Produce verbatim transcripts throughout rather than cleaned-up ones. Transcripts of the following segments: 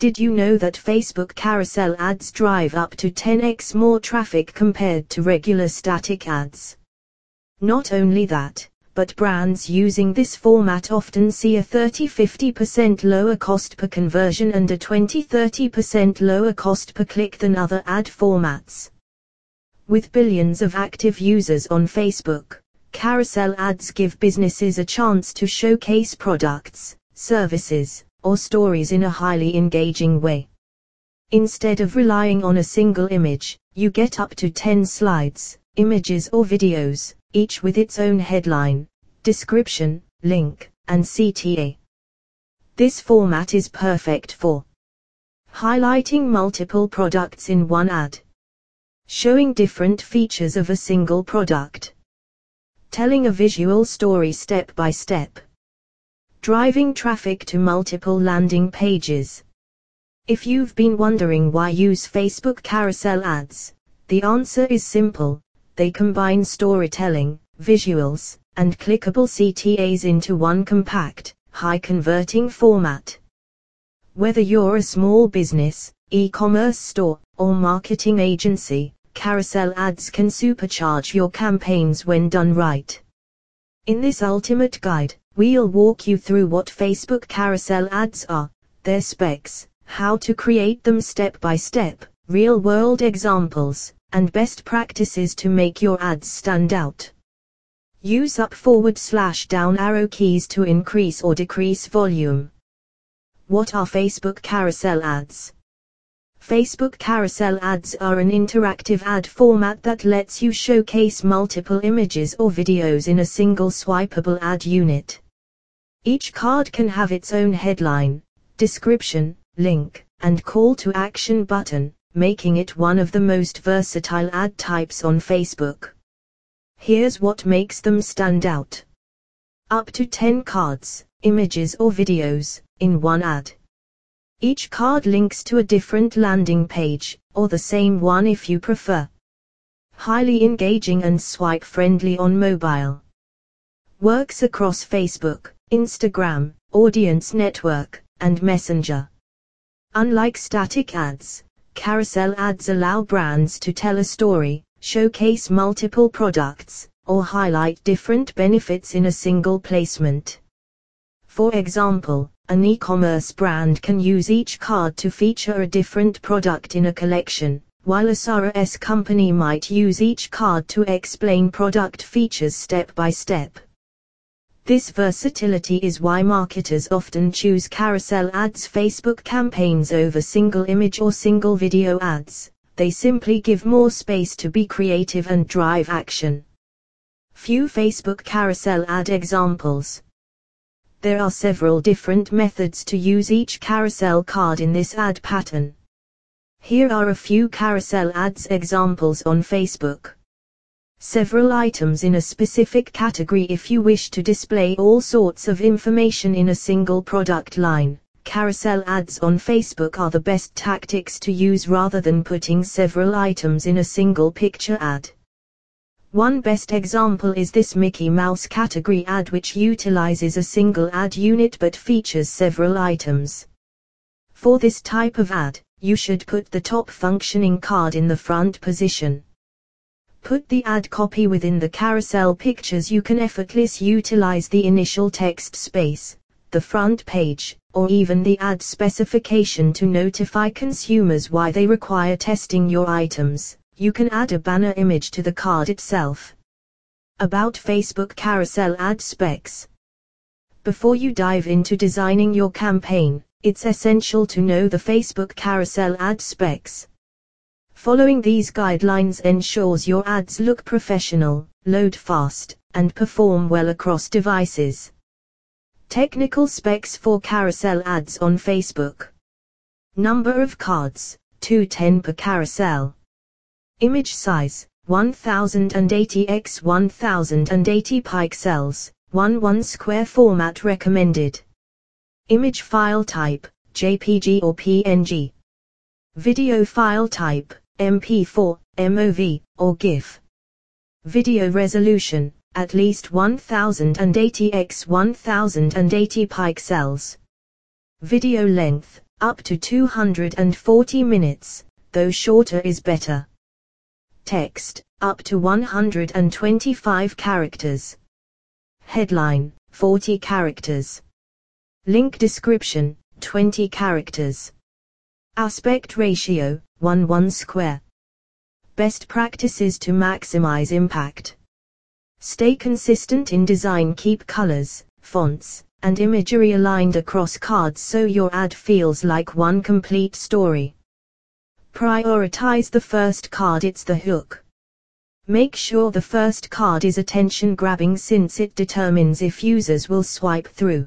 Did you know that Facebook carousel ads drive up to ten x more traffic compared to regular static ads? Not only that, but brands using this format often see a thirty to fifty percent lower cost per conversion and a twenty to thirty percent lower cost per click than other ad formats. With billions of active users on Facebook, carousel ads give businesses a chance to showcase products, services, or stories in a highly engaging way. Instead of relying on a single image, you get up to ten slides, images or videos, each with its own headline, description, link, and C T A. This format is perfect for highlighting multiple products in one ad, showing different features of a single product, telling a visual story step by step, driving traffic to multiple landing pages. If you've been wondering why use Facebook carousel ads, the answer is simple: they combine storytelling, visuals, and clickable C T As into one compact, high-converting format. Whether you're a small business, e-commerce store, or marketing agency, carousel ads can supercharge your campaigns when done right. In this ultimate guide, we'll walk you through what Facebook carousel ads are, their specs, how to create them step by step, real-world examples, and best practices to make your ads stand out. Use up forward slash down arrow keys to increase or decrease volume. What are Facebook carousel ads? Facebook carousel ads are an interactive ad format that lets you showcase multiple images or videos in a single swipeable ad unit. Each card can have its own headline, description, link, and call to action button, making it one of the most versatile ad types on Facebook. Here's what makes them stand out. Up to ten cards, images or videos, in one ad. Each card links to a different landing page, or the same one if you prefer. Highly engaging and swipe-friendly on mobile. Works across Facebook, Instagram, Audience Network, and Messenger. Unlike static ads, carousel ads allow brands to tell a story, showcase multiple products, or highlight different benefits in a single placement. For example, an e-commerce brand can use each card to feature a different product in a collection, while a SaaS company might use each card to explain product features step by step. This versatility is why marketers often choose carousel ads Facebook campaigns over single image or single video ads. They simply give more space to be creative and drive action. Few Facebook carousel ad examples. There are several different methods to use each carousel card in this ad pattern. Here are a few carousel ads examples on Facebook. Several items in a specific category. If you wish to display all sorts of information in a single product line, carousel ads on Facebook are the best tactics to use rather than putting several items in a single picture ad. One best example is this Mickey Mouse category ad, which utilizes a single ad unit but features several items. For this type of ad, you should put the top functioning card in the front position. Put the ad copy within the carousel pictures. You can effortlessly utilize the initial text space, the front page, or even the ad specification to notify consumers why they require testing your items. You can add a banner image to the card itself. About Facebook carousel ad specs. Before you dive into designing your campaign, it's essential to know the Facebook carousel ad specs. Following these guidelines ensures your ads look professional, load fast, and perform well across devices. Technical specs for carousel ads on Facebook. Number of cards, two hundred ten per carousel. Image size, one thousand eighty by one thousand eighty pixels, one one square. Format recommended. Image file type, J P G or P N G. Video file type, M P four, M O V, or GIF. Video resolution, at least one thousand eighty by one thousand eighty pixels. Video length, up to two hundred forty minutes, though shorter is better. Text, up to one hundred twenty-five characters. Headline, forty characters. Link description, twenty characters. Aspect ratio, one one square. Best practices to maximize impact. Stay consistent in design. Keep colors, fonts, and imagery aligned across cards so your ad feels like one complete story. Prioritize the first card. It's the hook. Make sure the first card is attention-grabbing since it determines if users will swipe through.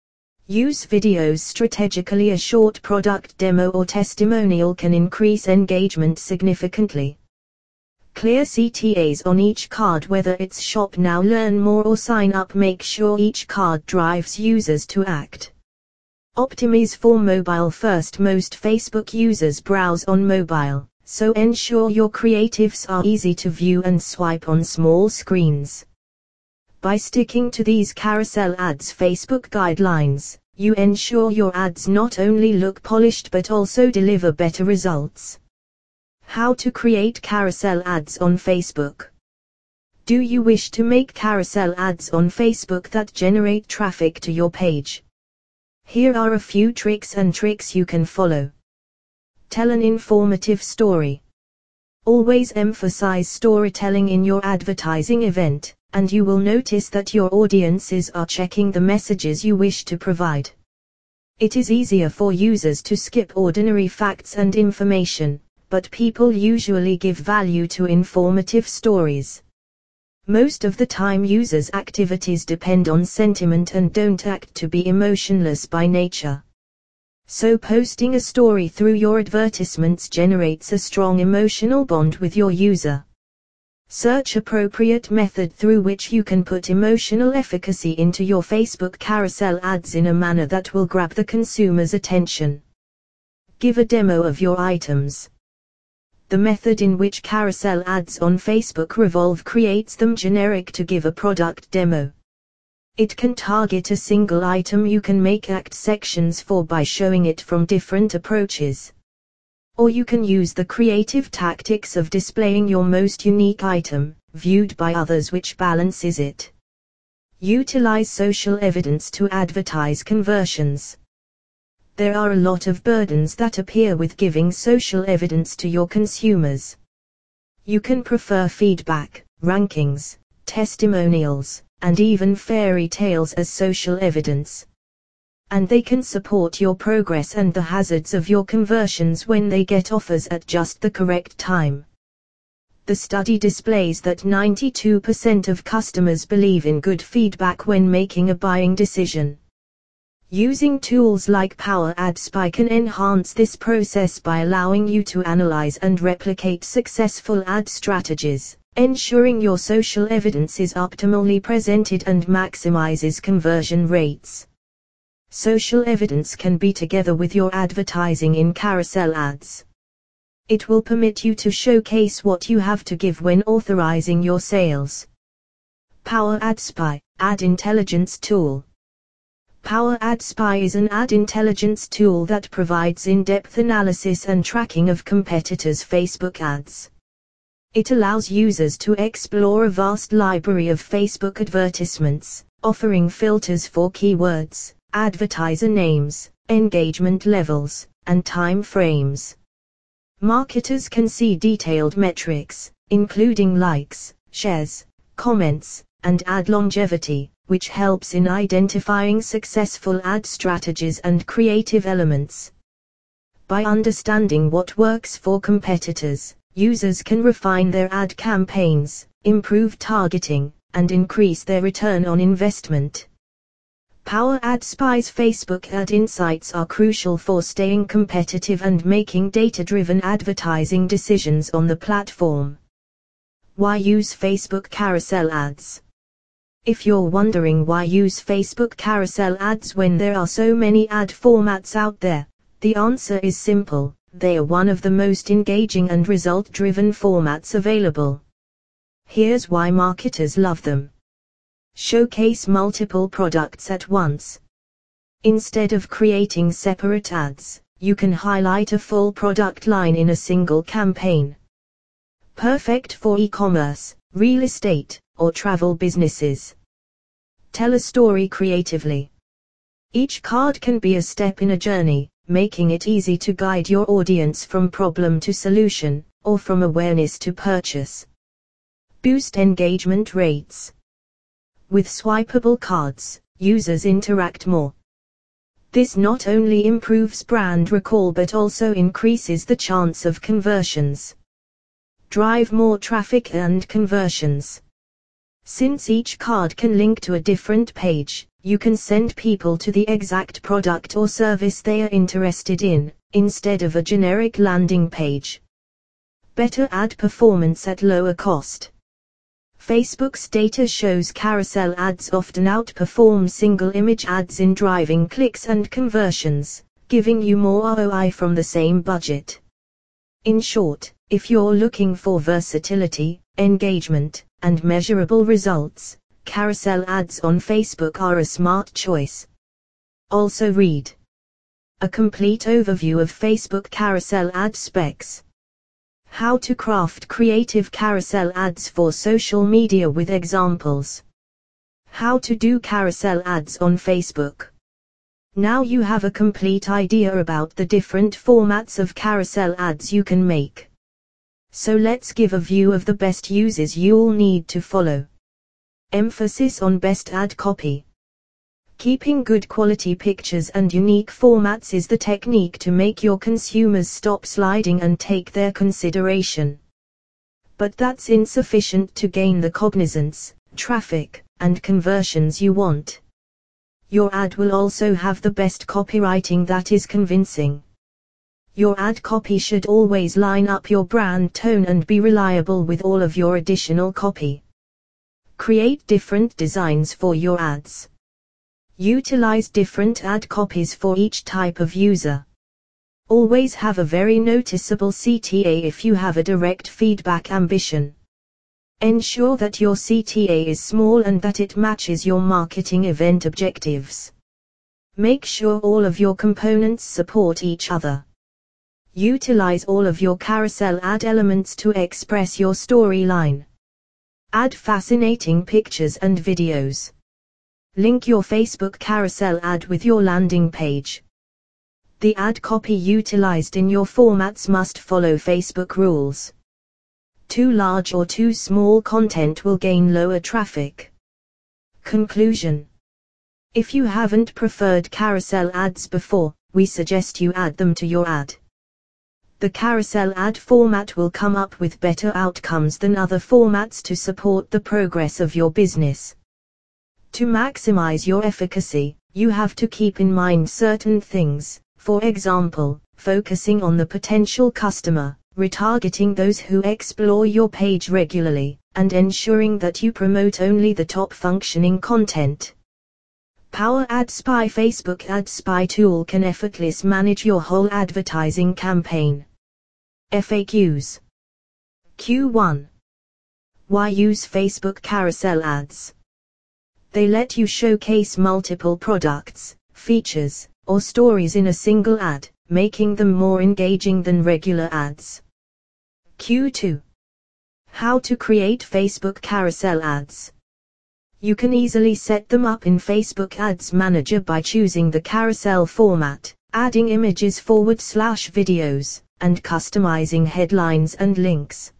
Use videos strategically. A short product demo or testimonial can increase engagement significantly. Clear C T As on each card, whether it's shop now, learn more, or sign up. Make sure each card drives users to act. Optimize for mobile first. Most Facebook users browse on mobile, so ensure your creatives are easy to view and swipe on small screens. By sticking to these carousel ads Facebook guidelines, you ensure your ads not only look polished but also deliver better results. How to create carousel ads on Facebook. Do you wish to make carousel ads on Facebook that generate traffic to your page? Here are a few tricks and tricks you can follow. Tell an informative story. Always emphasize storytelling in your advertising event, and you will notice that your audiences are checking the messages you wish to provide. It is easier for users to skip ordinary facts and information, but people usually give value to informative stories. Most of the time users' activities depend on sentiment and don't act to be emotionless by nature. So posting a story through your advertisements generates a strong emotional bond with your user. Search appropriate method through which you can put emotional efficacy into your Facebook carousel ads in a manner that will grab the consumer's attention. Give a demo of your items. The method in which carousel ads on Facebook revolve creates them generic to give a product demo. It can target a single item. You can make act sections for by showing it from different approaches. Or you can use the creative tactics of displaying your most unique item, viewed by others, which balances it. Utilize social evidence to advertise conversions. There are a lot of burdens that appear with giving social evidence to your consumers. You can prefer feedback, rankings, testimonials, and even fairy tales as social evidence. And they can support your progress and the hazards of your conversions when they get offers at just the correct time. The study displays that ninety-two percent of customers believe in good feedback when making a buying decision. Using tools like Power Ad Spy can enhance this process by allowing you to analyze and replicate successful ad strategies, ensuring your social evidence is optimally presented and maximizes conversion rates. Social evidence can be together with your advertising in carousel ads. It will permit you to showcase what you have to give when authorizing your sales. Power Ad Spy, Ad Intelligence Tool. Power Ad Spy is an ad intelligence tool that provides in-depth analysis and tracking of competitors' Facebook ads. It allows users to explore a vast library of Facebook advertisements, offering filters for keywords, advertiser names, engagement levels, and time frames. Marketers can see detailed metrics, including likes, shares, comments, and ad longevity, which helps in identifying successful ad strategies and creative elements. By understanding what works for competitors, users can refine their ad campaigns, improve targeting, and increase their return on investment. Power Ad Spy's Facebook ad insights are crucial for staying competitive and making data-driven advertising decisions on the platform. Why use Facebook carousel ads? If you're wondering why use Facebook carousel ads when there are so many ad formats out there, the answer is simple: they are one of the most engaging and result-driven formats available. Here's why marketers love them. Showcase multiple products at once. Instead of creating separate ads, you can highlight a full product line in a single campaign. Perfect for e-commerce, real estate, or travel businesses. Tell a story creatively. Each card can be a step in a journey, making it easy to guide your audience from problem to solution, or from awareness to purchase. Boost engagement rates. With swipeable cards, users interact more. This not only improves brand recall but also increases the chance of conversions. Drive more traffic and conversions. Since each card can link to a different page, you can send people to the exact product or service they are interested in, instead of a generic landing page. Better ad performance at lower cost. Facebook's data shows carousel ads often outperform single image ads in driving clicks and conversions, giving you more R O I from the same budget. In short, if you're looking for versatility, engagement, and measurable results, carousel ads on Facebook are a smart choice. Also read a complete overview of Facebook carousel ad specs. How to craft creative carousel ads for social media with examples. How to do carousel ads on Facebook. Now you have a complete idea about the different formats of carousel ads you can make. So let's give a view of the best uses you'll need to follow. Emphasis on best ad copy. Keeping good quality pictures and unique formats is the technique to make your consumers stop sliding and take their consideration. But that's insufficient to gain the cognizance, traffic, and conversions you want. Your ad will also have the best copywriting that is convincing. Your ad copy should always line up your brand tone and be reliable with all of your additional copy. Create different designs for your ads. Utilize different ad copies for each type of user. Always have a very noticeable C T A if you have a direct feedback ambition. Ensure that your C T A is small and that it matches your marketing event objectives. Make sure all of your components support each other. Utilize all of your carousel ad elements to express your storyline. Add fascinating pictures and videos. Link your Facebook carousel ad with your landing page. The ad copy utilized in your formats must follow Facebook rules. Too large or too small content will gain lower traffic. Conclusion. If you haven't preferred carousel ads before, we suggest you add them to your ad. The carousel ad format will come up with better outcomes than other formats to support the progress of your business. To maximize your efficacy, you have to keep in mind certain things, for example, focusing on the potential customer, retargeting those who explore your page regularly, and ensuring that you promote only the top functioning content. Power Ad Spy. Facebook Ad Spy tool can effortlessly manage your whole advertising campaign. F A Qs. Q one. Why use Facebook carousel ads? They let you showcase multiple products, features, or stories in a single ad, making them more engaging than regular ads. Q two. How to create Facebook carousel ads. You can easily set them up in Facebook Ads Manager by choosing the carousel format, adding images forward slash videos, and customizing headlines and links.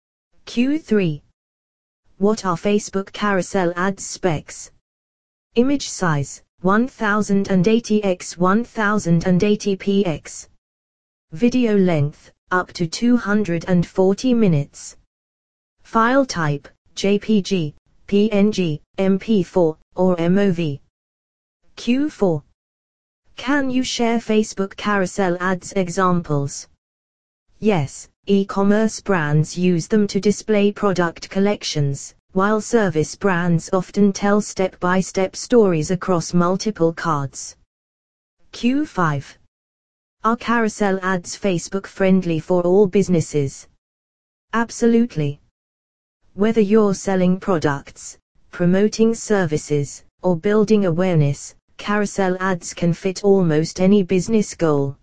Q three. What are Facebook carousel ads specs? Image size, one thousand eighty by one thousand eighty pixels. Video length, up to two hundred forty minutes. File type, J P G, P N G, M P four, or M O V. Q four. Can you share Facebook carousel ads examples? Yes, e-commerce brands use them to display product collections, while service brands often tell step-by-step stories across multiple cards. Q five. Are carousel ads Facebook friendly for all businesses? Absolutely. Whether you're selling products, promoting services, or building awareness, carousel ads can fit almost any business goal.